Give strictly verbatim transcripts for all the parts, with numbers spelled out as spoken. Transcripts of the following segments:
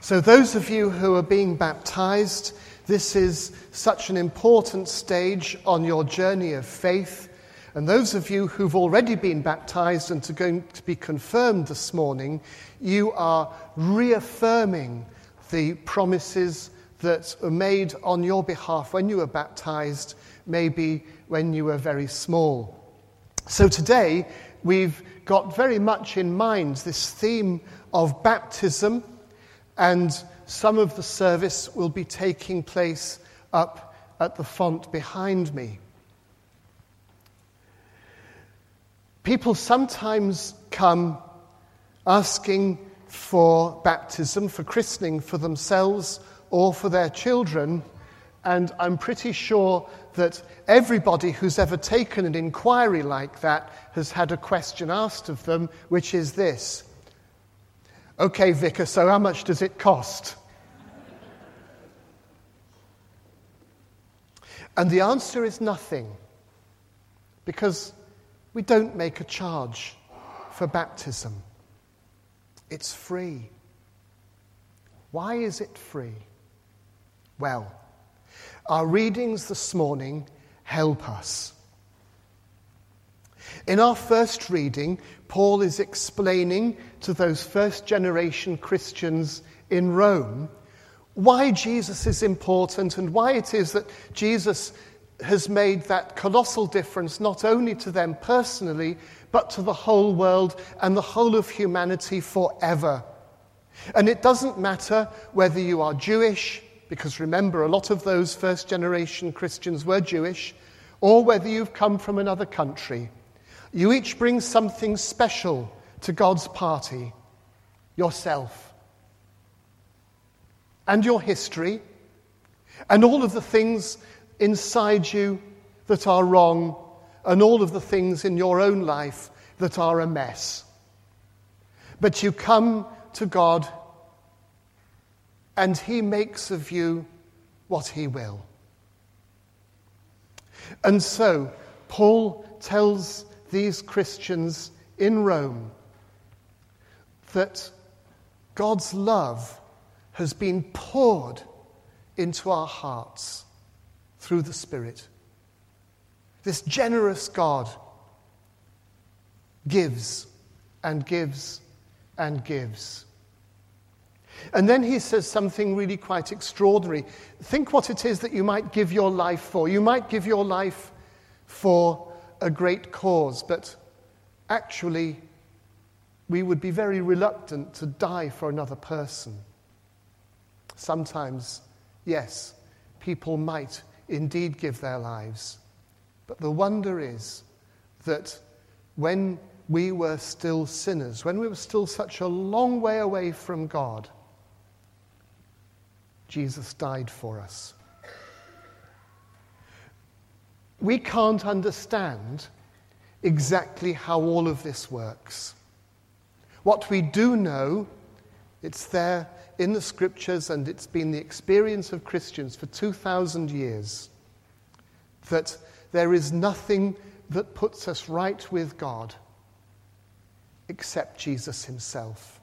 So those of you who are being baptized, this is such an important stage on your journey of faith. And those of you who've already been baptized and are going to be confirmed this morning, you are reaffirming the promises that were made on your behalf when you were baptized, maybe when you were very small. So today, we've got very much in mind this theme of baptism, and some of the service will be taking place up at the font behind me. People sometimes come asking for baptism, for christening for themselves or for their children, and I'm pretty sure that everybody who's ever taken an inquiry like that has had a question asked of them, which is this: "Okay, Vicar, so how much does it cost?" And the answer is nothing, because we don't make a charge for baptism. It's free. Why is it free? Well, our readings this morning help us. In our first reading, Paul is explaining to those first generation Christians in Rome why Jesus is important and why it is that Jesus has made that colossal difference not only to them personally, but to the whole world and the whole of humanity forever. And it doesn't matter whether you are Jewish, because remember, a lot of those first generation Christians were Jewish, or whether you've come from another country. You each bring something special to God's party: yourself, and your history, and all of the things inside you that are wrong, and all of the things in your own life that are a mess. But you come to God, and He makes of you what He will. And so, Paul tells these Christians in Rome that God's love has been poured into our hearts through the Spirit. This generous God gives and gives and gives. And then he says something really quite extraordinary. Think what it is that you might give your life for. You might give your life for a great cause, but actually we would be very reluctant to die for another person. Sometimes, yes, people might indeed give their lives. But the wonder is that when we were still sinners, when we were still such a long way away from God, Jesus died for us. We can't understand exactly how all of this works. What we do know, it's there in the scriptures, and it's been the experience of Christians for two thousand years, that there is nothing that puts us right with God except Jesus himself.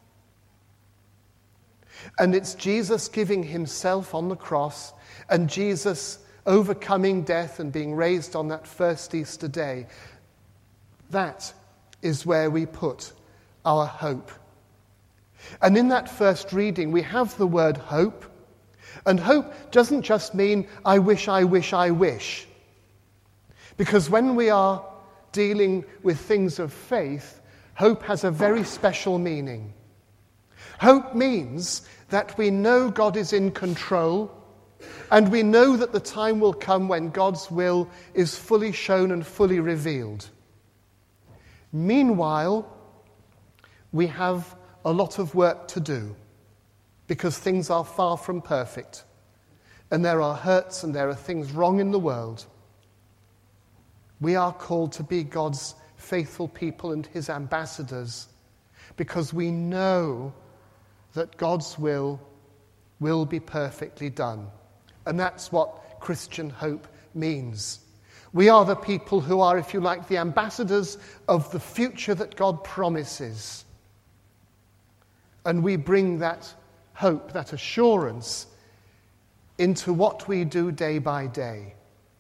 And it's Jesus giving himself on the cross, and Jesus overcoming death and being raised on that first Easter day. That is where we put our hope. And in that first reading, we have the word hope. And hope doesn't just mean, I wish, I wish, I wish. Because when we are dealing with things of faith, hope has a very special meaning. Hope means that we know God is in control, and we know that the time will come when God's will is fully shown and fully revealed. Meanwhile, we have a lot of work to do, because things are far from perfect, and there are hurts and there are things wrong in the world. We are called to be God's faithful people and his ambassadors, because we know that God's will will be perfectly done. And that's what Christian hope means. We are the people who are, if you like, the ambassadors of the future that God promises. And we bring that hope, that assurance into what we do day by day.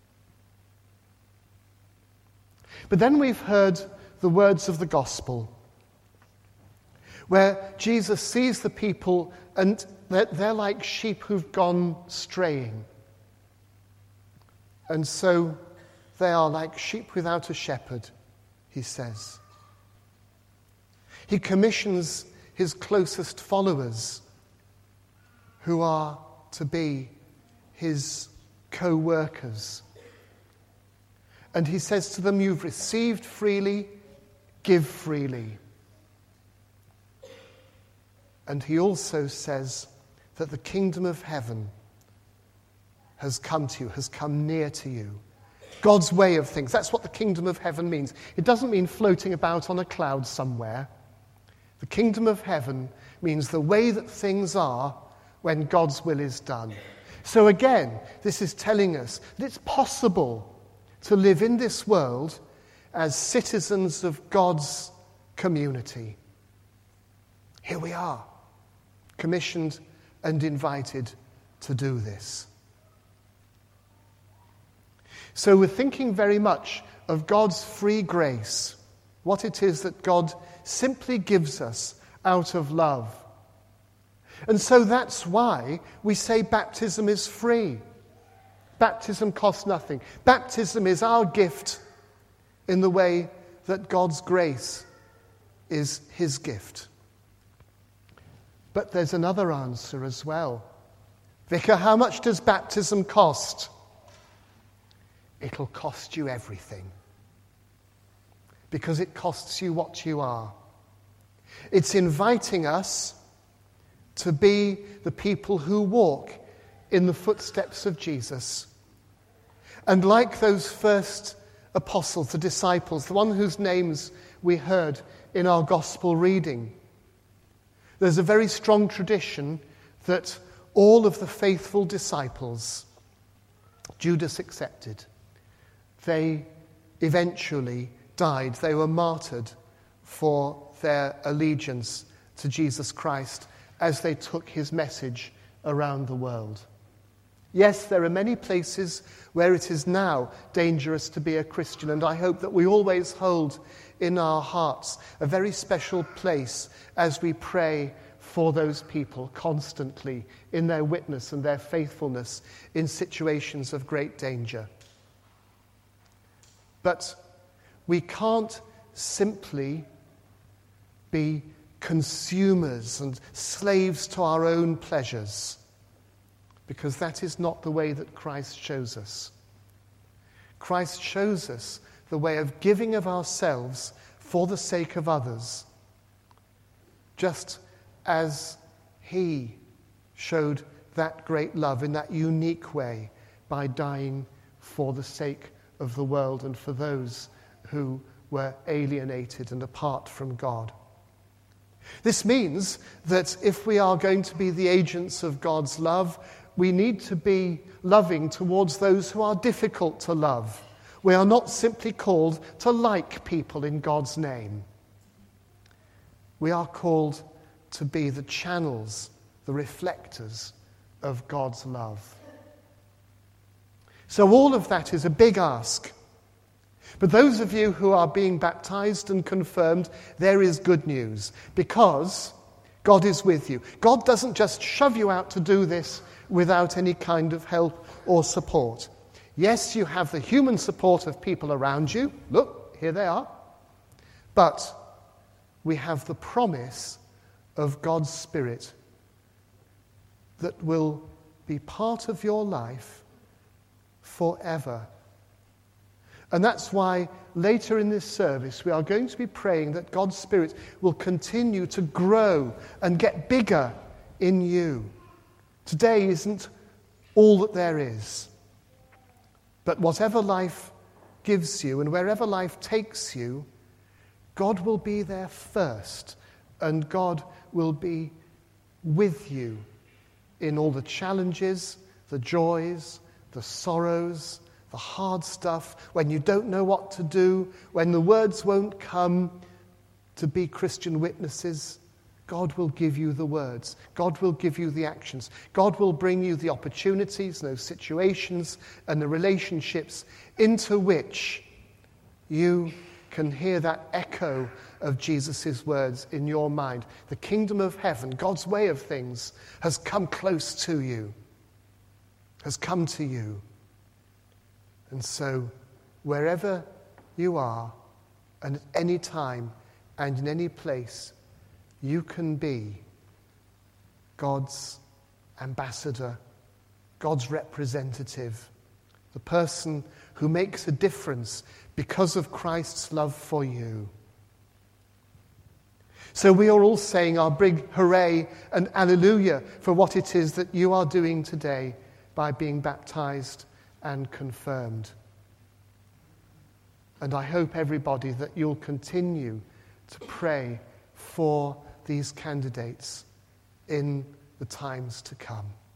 But then we've heard the words of the gospel, where Jesus sees the people and they're, they're like sheep who've gone straying. And so they are like sheep without a shepherd, he says. He commissions his closest followers, who are to be his co-workers. And he says to them, you've received freely, give freely. And he also says that the kingdom of heaven has come to you, has come near to you. God's way of things. That's what the kingdom of heaven means. It doesn't mean floating about on a cloud somewhere. The kingdom of heaven means the way that things are when God's will is done. So again, this is telling us that it's possible to live in this world as citizens of God's community. Here we are, commissioned and invited to do this. So we're thinking very much of God's free grace, what it is that God simply gives us out of love. And so that's why we say baptism is free. Baptism costs nothing. Baptism is our gift in the way that God's grace is his gift. But there's another answer as well. Vicar, how much does baptism cost? It'll cost you everything. Because it costs you what you are. It's inviting us to be the people who walk in the footsteps of Jesus. And like those first apostles, the disciples, the one whose names we heard in our gospel reading, there's a very strong tradition that all of the faithful disciples, Judas accepted, they eventually died. They were martyred for their allegiance to Jesus Christ as they took his message around the world. Yes, there are many places where it is now dangerous to be a Christian, and I hope that we always hold in our hearts a very special place as we pray for those people constantly in their witness and their faithfulness in situations of great danger. But we can't simply be consumers and slaves to our own pleasures, because that is not the way that Christ shows us. Christ shows us the way of giving of ourselves for the sake of others, just as he showed that great love in that unique way by dying for the sake of the world and for those who were alienated and apart from God. This means that if we are going to be the agents of God's love, we need to be loving towards those who are difficult to love. We are not simply called to like people in God's name. We are called to be the channels, the reflectors of God's love. So all of that is a big ask. But those of you who are being baptized and confirmed, there is good news, because God is with you. God doesn't just shove you out to do this without any kind of help or support. Yes, you have the human support of people around you. Look, here they are. But we have the promise of God's Spirit that will be part of your life forever. And that's why later in this service we are going to be praying that God's Spirit will continue to grow and get bigger in you. Today isn't all that there is. But whatever life gives you and wherever life takes you, God will be there first, and God will be with you in all the challenges, the joys, the sorrows, the hard stuff, when you don't know what to do, when the words won't come to be Christian witnesses. God will give you the words. God will give you the actions. God will bring you the opportunities, those situations, and the relationships into which you can hear that echo of Jesus' words in your mind. The kingdom of heaven, God's way of things, has come close to you, has come to you. And so, wherever you are, and at any time, and in any place, you can be God's ambassador, God's representative, the person who makes a difference because of Christ's love for you. So we are all saying our big hooray and alleluia for what it is that you are doing today by being baptized and confirmed. And I hope, everybody, that you'll continue to pray for these candidates in the times to come.